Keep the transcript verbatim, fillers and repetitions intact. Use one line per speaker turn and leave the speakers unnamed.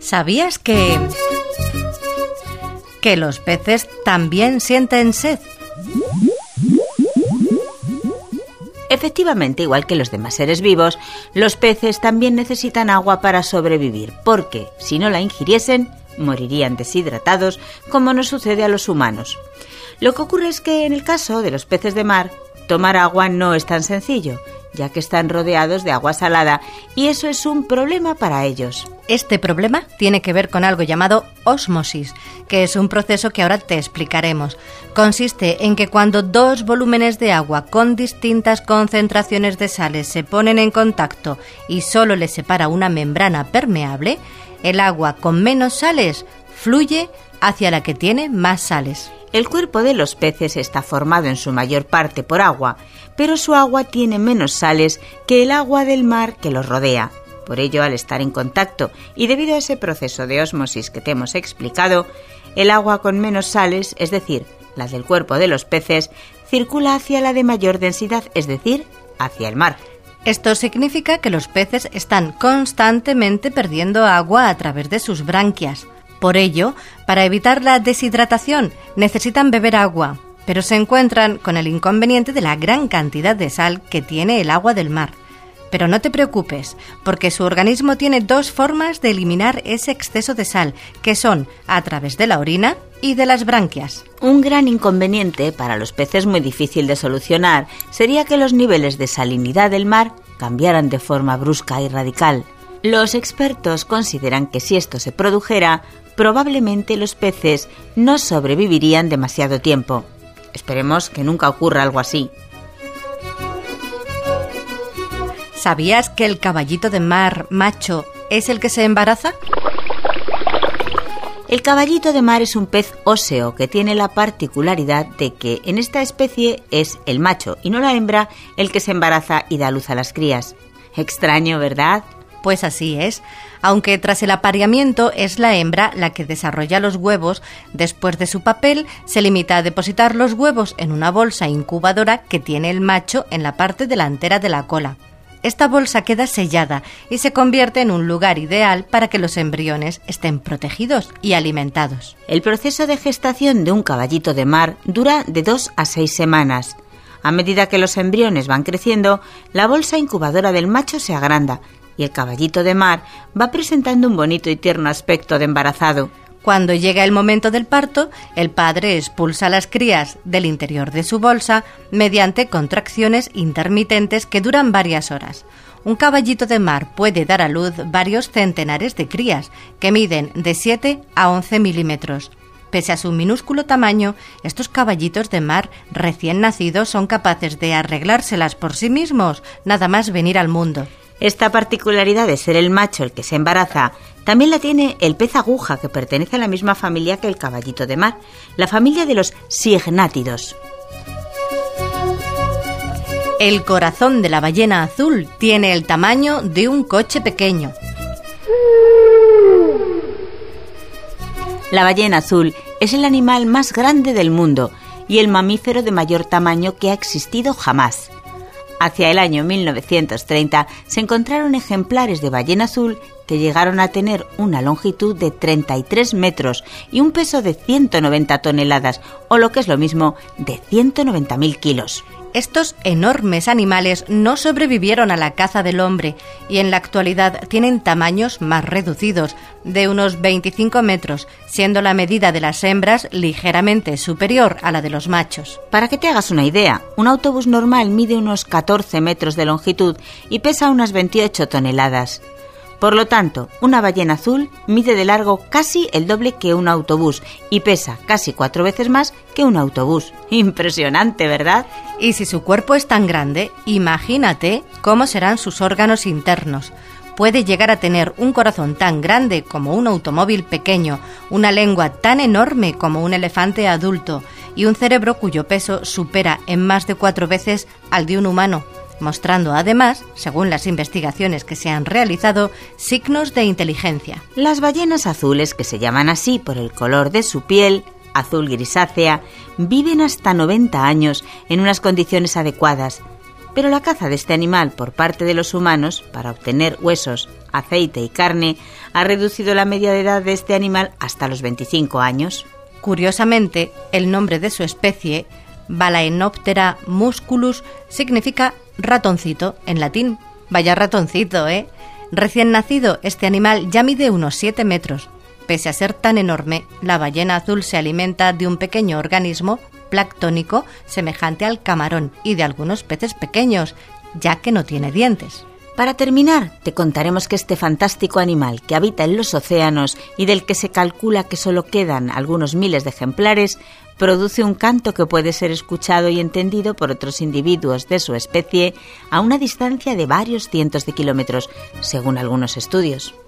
¿Sabías que... que los peces también sienten sed?
Efectivamente, igual que los demás seres vivos, los peces también necesitan agua para sobrevivir, porque si no la ingiriesen, morirían deshidratados, como nos sucede a los humanos. Lo que ocurre es que en el caso de los peces de mar, tomar agua no es tan sencillo, ya que están rodeados de agua salada, y eso es un problema para ellos.
Este problema tiene que ver con algo llamado ósmosis, que es un proceso que ahora te explicaremos. Consiste en que cuando dos volúmenes de agua con distintas concentraciones de sales se ponen en contacto y solo les separa una membrana permeable, el agua con menos sales fluye hacia la que tiene más sales.
El cuerpo de los peces está formado en su mayor parte por agua, pero su agua tiene menos sales que el agua del mar que los rodea. Por ello, al estar en contacto y debido a ese proceso de ósmosis que te hemos explicado, el agua con menos sales, es decir, la del cuerpo de los peces, circula hacia la de mayor densidad, es decir, hacia el mar.
Esto significa que los peces están constantemente perdiendo agua a través de sus branquias. Por ello, para evitar la deshidratación, necesitan beber agua, pero se encuentran con el inconveniente de la gran cantidad de sal que tiene el agua del mar. Pero no te preocupes, porque su organismo tiene dos formas de eliminar ese exceso de sal, que son a través de la orina y de las branquias.
Un gran inconveniente, para los peces muy difícil de solucionar, sería que los niveles de salinidad del mar cambiaran de forma brusca y radical. Los expertos consideran que si esto se produjera, probablemente los peces no sobrevivirían demasiado tiempo. Esperemos que nunca ocurra algo así.
¿Sabías que el caballito de mar macho es el que se embaraza?
El caballito de mar es un pez óseo que tiene la particularidad de que en esta especie es el macho y no la hembra el que se embaraza y da luz a las crías. Extraño, ¿verdad?
Pues así es, aunque tras el apareamiento es la hembra la que desarrolla los huevos. Después de su papel se limita a depositar los huevos en una bolsa incubadora que tiene el macho en la parte delantera de la cola. Esta bolsa queda sellada y se convierte en un lugar ideal para que los embriones estén protegidos y alimentados.
El proceso de gestación de un caballito de mar dura de dos a seis semanas. A medida que los embriones van creciendo, la bolsa incubadora del macho se agranda y el caballito de mar va presentando un bonito y tierno aspecto de embarazado.
Cuando llega el momento del parto, el padre expulsa a las crías del interior de su bolsa mediante contracciones intermitentes que duran varias horas. Un caballito de mar puede dar a luz varios centenares de crías, que miden de siete a once milímetros. Pese a su minúsculo tamaño, estos caballitos de mar recién nacidos son capaces de arreglárselas por sí mismos, nada más venir al mundo.
Esta particularidad de ser el macho el que se embaraza también la tiene el pez aguja, que pertenece a la misma familia que el caballito de mar, la familia de los siegnátidos.
El corazón de la ballena azul tiene el tamaño de un coche pequeño.
La ballena azul es el animal más grande del mundo y el mamífero de mayor tamaño que ha existido jamás. Hacia el año mil novecientos treinta se encontraron ejemplares de ballena azul que llegaron a tener una longitud de treinta y tres metros y un peso de ciento noventa toneladas, o lo que es lo mismo, de ciento noventa mil kilos.
Estos enormes animales no sobrevivieron a la caza del hombre y en la actualidad tienen tamaños más reducidos, de unos veinticinco metros, siendo la medida de las hembras ligeramente superior a la de los machos.
Para que te hagas una idea, un autobús normal mide unos catorce metros de longitud y pesa unas veintiocho toneladas. Por lo tanto, una ballena azul mide de largo casi el doble que un autobús y pesa casi cuatro veces más que un autobús. Impresionante, ¿verdad?
Y si su cuerpo es tan grande, imagínate cómo serán sus órganos internos. Puede llegar a tener un corazón tan grande como un automóvil pequeño, una lengua tan enorme como un elefante adulto y un cerebro cuyo peso supera en más de cuatro veces al de un humano, mostrando además, según las investigaciones que se han realizado, signos de inteligencia.
Las ballenas azules, que se llaman así por el color de su piel, azul grisácea, viven hasta noventa años en unas condiciones adecuadas, pero la caza de este animal por parte de los humanos para obtener huesos, aceite y carne, ha reducido la media de edad de este animal hasta los veinticinco años.
Curiosamente, el nombre de su especie, Balaenoptera musculus, significa ratoncito en latín. Vaya ratoncito, ¿eh? Recién nacido, este animal ya mide unos siete metros. Pese a ser tan enorme, la ballena azul se alimenta de un pequeño organismo planctónico semejante al camarón y de algunos peces pequeños, ya que no tiene dientes.
Para terminar, te contaremos que este fantástico animal que habita en los océanos y del que se calcula que solo quedan algunos miles de ejemplares, produce un canto que puede ser escuchado y entendido por otros individuos de su especie a una distancia de varios cientos de kilómetros, según algunos estudios.